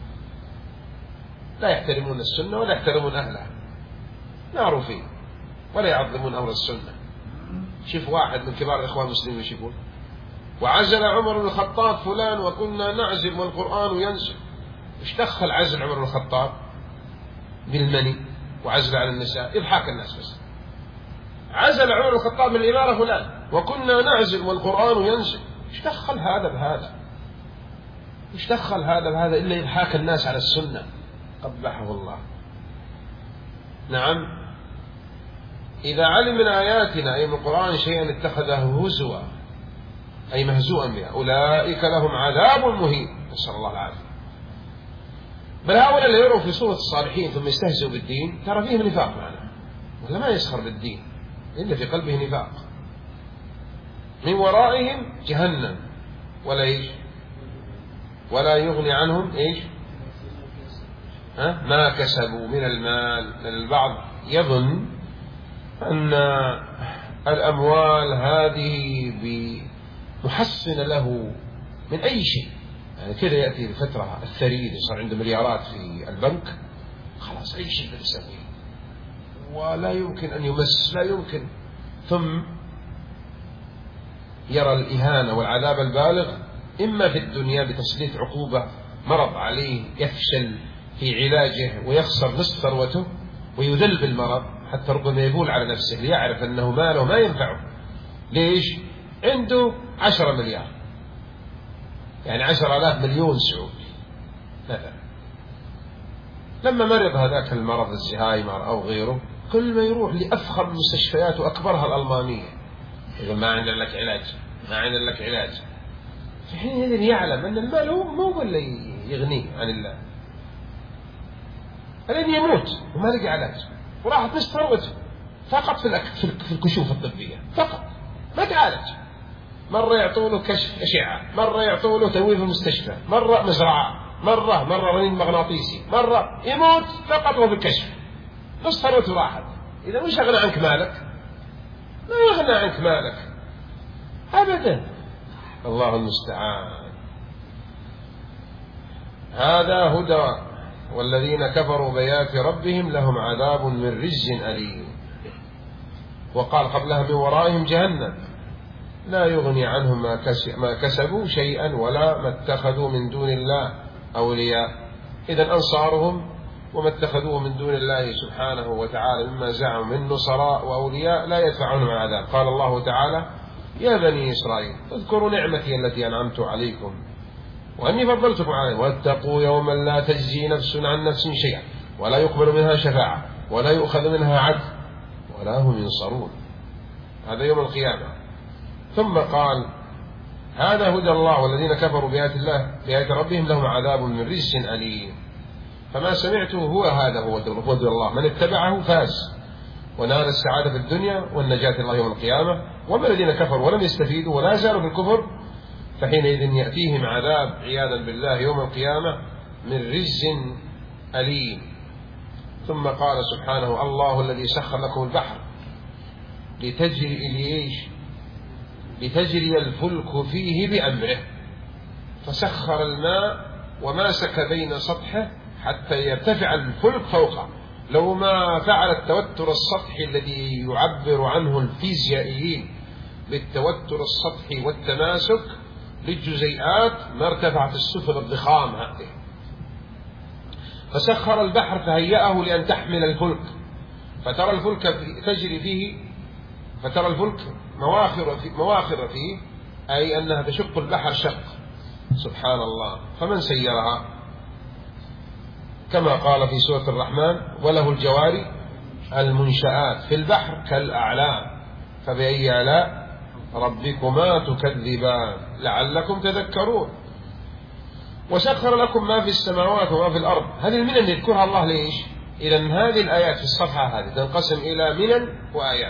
لا يحترمون السنة ولا يحترمون أهلها، معروفين، ولا يعظمون أمر السنة. شوف واحد من كبار الإخوان المسلمين وش يقول: وعزل عمر بن الخطاب فلان وكنا نعزل والقرآن ينزل. ايش دخل عزل عمر بن الخطاب بالمني وعزل على النساء؟ يضحك الناس بس. عزل عمر بن الخطاب من الإمارة فلان وكنا نعزل والقرآن ينزل. ايش دخل هذا بهذا؟ ايش دخل هذا بهذا إلا يضحك الناس على السنة؟ قبحه الله. نعم. إذا علم من آياتنا أي من القرآن شيئا اتخذه هزوا أي مهزوءا بها أولئك لهم عذاب مهين، نسأل الله العافية. بل هؤلاء اللي يروا في صورة الصالحين ثم يستهزئوا بالدين ترى فيهم نفاق معنا، ولا ما يسخر بالدين إلا في قلبه نفاق. من ورائهم جهنم ولا إيش ولا يغني عنهم إيش ها؟ ما كسبوا من المال. لأن البعض يظن أن الأموال هذه محصنة له من أي شيء، يعني كذا يأتي الفترة الثريد يصير عنده مليارات في البنك خلاص أي شيء يسويه ولا يمكن أن يمس، لا يمكن، ثم يرى الإهانة والعذاب البالغ إما في الدنيا بتسليط عقوبة مرض عليه يفشل في علاجه ويخسر نصف ثروته ويذل بالمرض حتى ربما يبول على نفسه ليعرف أنه ماله ما ينفعه. ليش؟ عنده عشرة مليار، يعني عشرة آلاف مليون سعودي مثلا. لما مرض هذاك المرض الزهايمر أو غيره كل ما يروح لأفخر المستشفيات وأكبرها الألمانية يقول ما عندنا لك علاج، ما عندنا لك علاج. في حين يعلم أن المال هو مو اللي يغنيه عن الله، الذي يموت وما لقي علاج وراحت نصف ثروته فقط في في الكشوف الطبية فقط، ما تعالج. مرة يعطوا له كشف أشعة، مرة يعطوا له تنويم في المستشفى، مرة مزرعة، مرة مرة رنين مغناطيسي، مرة يموت فقط وهو في الكشف، نصف ثروته راحت. إذا وش أغنى عنك مالك؟ ما يغنى عنك مالك أبدا. الله المستعان. هذا هدى والذين كفروا بآيات ربهم لهم عذاب من رجز أليم. وقال قبلها من ورائهم جهنم لا يغني عنهم ما كسبوا شيئا ولا ما اتخذوا من دون الله أولياء. إذن أنصارهم وما اتخذوه من دون الله سبحانه وتعالى مما زعموا من نصراء وأولياء لا يدفعونهم العذاب. قال الله تعالى يا بني إسرائيل اذكروا نعمتي التي أنعمت عليكم وأني فضلتكم عليهم واتقوا يوما لا تجزي نفس عن نفس شيئا ولا يقبل منها شفاعة ولا يؤخذ منها عدل ولا هم ينصرون. هذا يوم القيامة. ثم قال هذا هدى الله والذين كفروا بآيات الله بآيات ربهم لهم عذاب من رجس أليم. فما سمعته هو هذا هو هدى الله، من اتبعه فاز ونال السعادة في الدنيا والنجاة الله يوم القيامة. وما الذين كفروا ولم يستفيدوا ولا زالوا في الكفر فحينئذ يأتيهم عذاب عياذا بالله يوم القيامة من رجز أليم. ثم قال سبحانه الله الذي سخر لكم البحر لتجري إليش لتجري الفلك فيه بأمره فسخر الماء وماسك بين سطحه حتى يرتفع الفلك فوقه. لو ما فعل التوتر السطحي الذي يعبر عنه الفيزيائيين بالتوتر السطحي والتماسك للجزيئات ما ارتفعت السفن الضخام هذه. فسخر البحر فهيأه لأن تحمل الفلك فترى الفلك تجري فيه فترى الفلك مواخر فيه, مواخر فيه أي أنها تشق البحر شق. سبحان الله. فمن سيرها كما قال في سورة الرحمن وله الجواري المنشآت في البحر كالأعلام فبأي آلاء ربكما تكذبان لعلكم تذكرون. وسخر لكم ما في السماوات وما في الأرض. هذه المنن يذكرها الله ليش؟ إذن هذه الآيات في الصفحة هذه تنقسم إلى منن وآيات.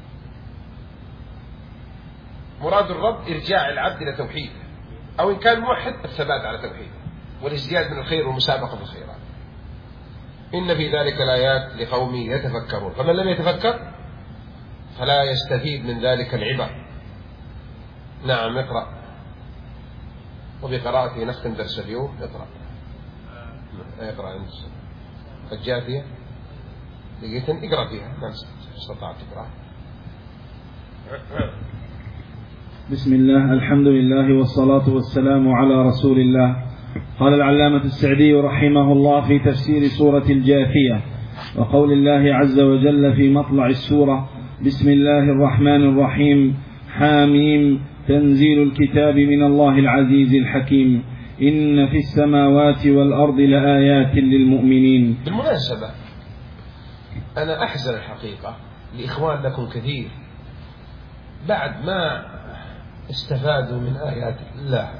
مراد الرب إرجاع العبد إلى توحيده أو إن كان موحد الثبات على توحيده والازدياد من الخير والمسابقة في الخيرات. إن في ذلك الآيات لقوم يتفكرون. فمن لم يتفكر فلا يستفيد من ذلك العبر. نعم اقرأ. وبقراءته نختم درس اليوم. اقرأ اقرأ أنت الجاثية لقيت اقرأ فيها ما استطعت تقرأ. بسم الله الحمد لله والصلاة والسلام على رسول الله. قال العلامة السعدي رحمه الله في تفسير سورة الجاثية وقول الله عز وجل في مطلع السورة بسم الله الرحمن الرحيم حاميم تنزيل الكتاب من الله العزيز الحكيم إن في السماوات والأرض لآيات للمؤمنين. بالمناسبة أنا أحزن الحقيقة لإخوان لكم كثير بعد ما استفادوا من آيات الله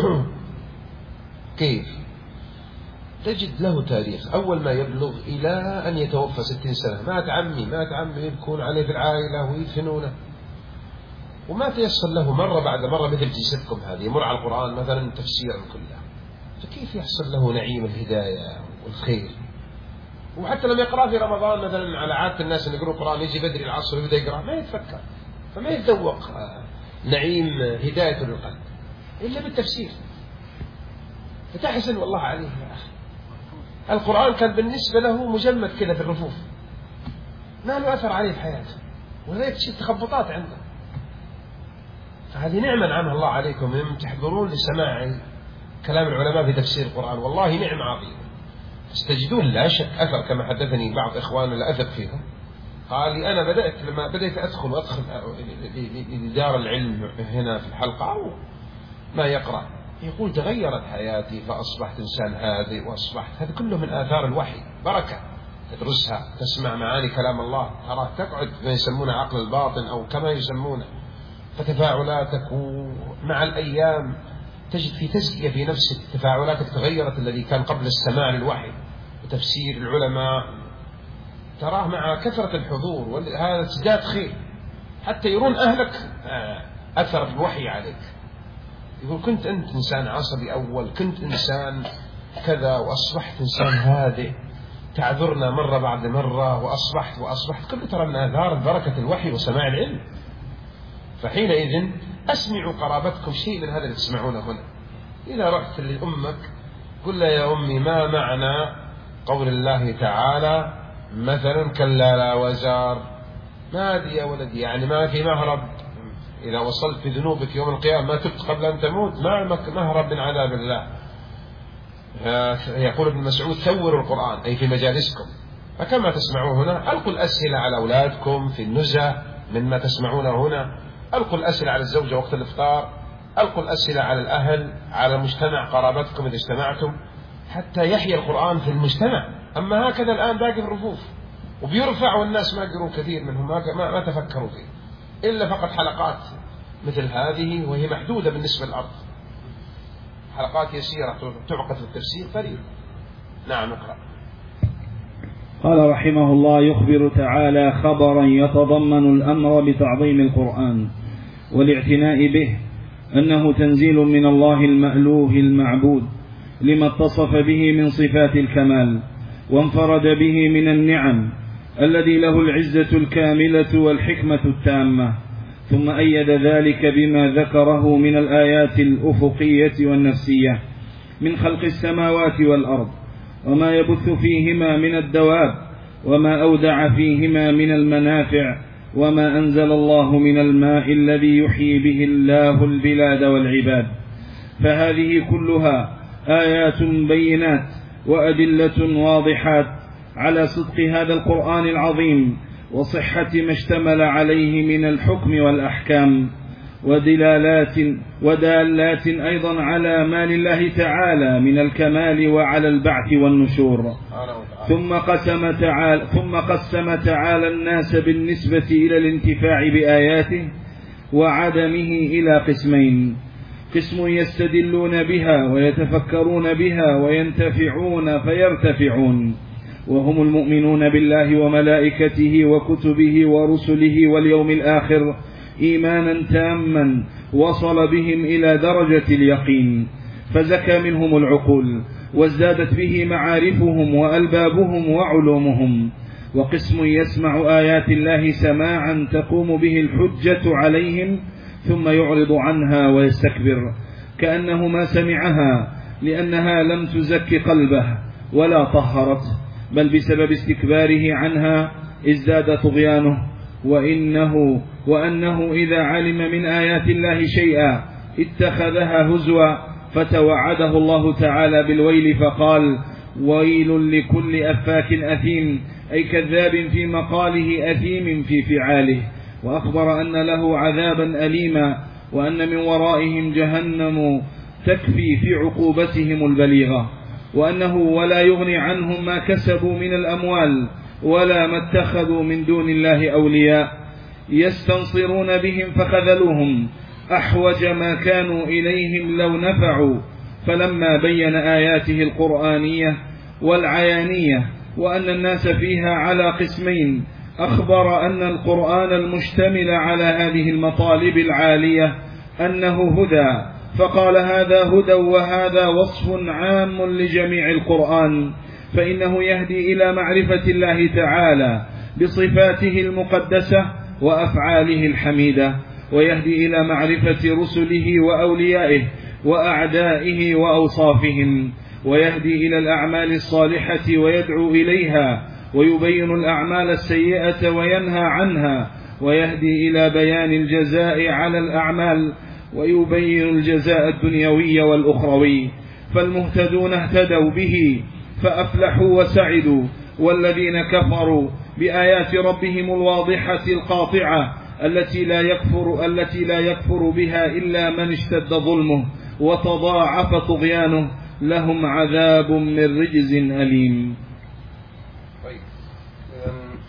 كيف تجد له تاريخ. أول ما يبلغ إلى أن يتوفى ستين سنة مات عمي مات عمي يبكون عليه في العائلة ويدفنونه، وما تيسر له مرة بعد مرة مثل جلستكم هذه يمر على القرآن مثلا تفسيرا كله، فكيف يحصل له نعيم الهداية والخير؟ وحتى لما يقرأ في رمضان مثلا على عادة الناس اللي يقرأوا القرآن يجي بدري العصر ويبدأ يقرأ ما يتفكر، فما يتذوق نعيم هداية للقلب إلا بالتفسير. فتحسن والله عليه يا أخي، القرآن كان بالنسبة له مجمد كذا في الرفوف ما له أثر عليه في حياته، ولذلك تشوف تخبطات عنده. فهذه نعمة نعمها الله عليكم إن تحضرون لسماع كلام العلماء في تفسير القرآن، والله نعمة عظيمة تستجدون لا شك أثر. كما حدثني بعض إخواننا اللي أثق فيهم قال لي أنا بدأت لما بدأت أدخل وأدخل لدار العلم هنا في الحلقة أو ما يقرأ يقول تغيرت حياتي فأصبحت إنسان هادئ وأصبحت. هذا كله من آثار الوحي، بركة تدرسها تسمع معاني كلام الله ترى تقعد ما يسمونه عقل الباطن أو كما يسمونه، فتفاعلاتك مع الأيام تجد في تزكية في نفسك، تفاعلاتك تغيرت. الذي كان قبل السماع للوحي وتفسير العلماء تراه مع كثرة الحضور وهذا تزداد خير، حتى يرون أهلك أثر الوحي عليك. يقول كنت أنت إنسان عصبي أول، كنت إنسان كذا وأصبحت إنسان هادئ تعذرنا مرة بعد مرة وأصبحت وأصبحت كله ترى من آثار بركة الوحي وسماع العلم. فحينئذ أسمعوا قرابتكم شيء من هذا اللي تسمعونه هنا. إذا رحت لأمك قل لها يا أمي ما معنى قول الله تعالى مثلا كلا لا وزار، ما أدري يا ولدي يعني ما في مهرب إذا وصلت في ذنوبك يوم القيامة ما تبت قبل أن تموت، ما مهرب من عذاب الله. يقول ابن مسعود ثوروا القرآن أي في مجالسكم. فكما تسمعون هنا ألقوا الأسئلة على أولادكم في النزهة مما تسمعونه هنا، ألقوا الأسئلة على الزوجة وقت الإفطار، ألقوا الأسئلة على الأهل على مجتمع قرابتكم إذا اجتمعتم، حتى يحيى القرآن في المجتمع. أما هكذا الآن باقي الرفوف وبيرفع والناس ما يقرون كثير منهم ما, ما تفكروا فيه إلا فقط حلقات مثل هذه وهي محدودة بالنسبة للأرض، حلقات يسيرة تعقد في التفسير قليل. نعم اقرأ. قال رحمه الله يخبر تعالى خبرا يتضمن الأمر بتعظيم القرآن والاعتناء به أنه تنزيل من الله المألوه المعبود لما اتصف به من صفات الكمال وانفرد به من النعم الذي له العزة الكاملة والحكمة التامة. ثم أيد ذلك بما ذكره من الآيات الأفقية والنفسية من خلق السماوات والأرض وما يبث فيهما من الدواب وما أودع فيهما من المنافع وما أنزل الله من الماء الذي يحيي به الله البلاد والعباد. فهذه كلها آيات بينات وأدلة واضحات على صدق هذا القرآن العظيم وصحة ما اشتمل عليه من الحكم والأحكام ودلالات ودالات أيضا على ما لله تعالى من الكمال وعلى البعث والنشور. ثم قسم تعالى, ثم قسم تعالى الناس بالنسبة إلى الانتفاع بآياته وعدمه إلى قسمين: قسم يستدلون بها ويتفكرون بها وينتفعون فيرتفعون وهم المؤمنون بالله وملائكته وكتبه ورسله واليوم الآخر إيمانا تاما وصل بهم إلى درجة اليقين فزكى منهم العقول وازدادت به معارفهم وألبابهم وعلومهم. وقسم يسمع آيات الله سماعا تقوم به الحجة عليهم ثم يعرض عنها ويستكبر كأنه ما سمعها لأنها لم تزك قلبه ولا طهرته، بل بسبب استكباره عنها ازداد طغيانه. وإنه وأنه إذا علم من آيات الله شيئا اتخذها هزوا فتوعده الله تعالى بالويل فقال: ويل لكل أفاك أثيم، أي كذاب في مقاله أثيم في فعاله. وأخبر أن له عذابا أليما وأن من ورائهم جهنم تكفي في عقوبتهم البليغة، وأنه ولا يغني عنهم ما كسبوا من الأموال ولا ما اتخذوا من دون الله أولياء يستنصرون بهم فخذلوهم أحوج ما كانوا إليهم لو نفعوا. فلما بين آياته القرآنية والعيانية وأن الناس فيها على قسمين أخبر أن القرآن المشتمل على هذه المطالب العالية أنه هدى، فقال هذا هدى وهذا وصف عام لجميع القرآن، فإنه يهدي إلى معرفة الله تعالى بصفاته المقدسة وأفعاله الحميدة، ويهدي إلى معرفة رسله وأوليائه وأعدائه وأوصافهم، ويهدي إلى الأعمال الصالحة ويدعو إليها، ويبين الأعمال السيئة وينهى عنها، ويهدي إلى بيان الجزاء على الأعمال، ويبين الجزاء الدنيوي والأخروي. فالمهتدون اهتدوا به فأفلحوا وسعدوا، والذين كفروا بآيات ربهم الواضحة القاطعة التي لا يكفر التي لا يكفر بها إلا من اشتد ظلمه وتضاعف طغيانه لهم عذاب من رجز أليم.